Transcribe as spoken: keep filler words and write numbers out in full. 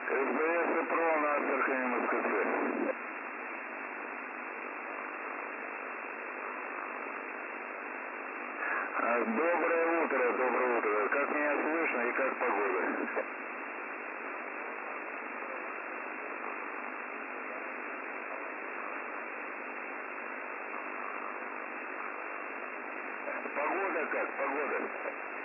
СБС и ПРО на Астрахани, Москве. Доброе утро, доброе утро. Как меня слышно и как погода? Погода как? Погода?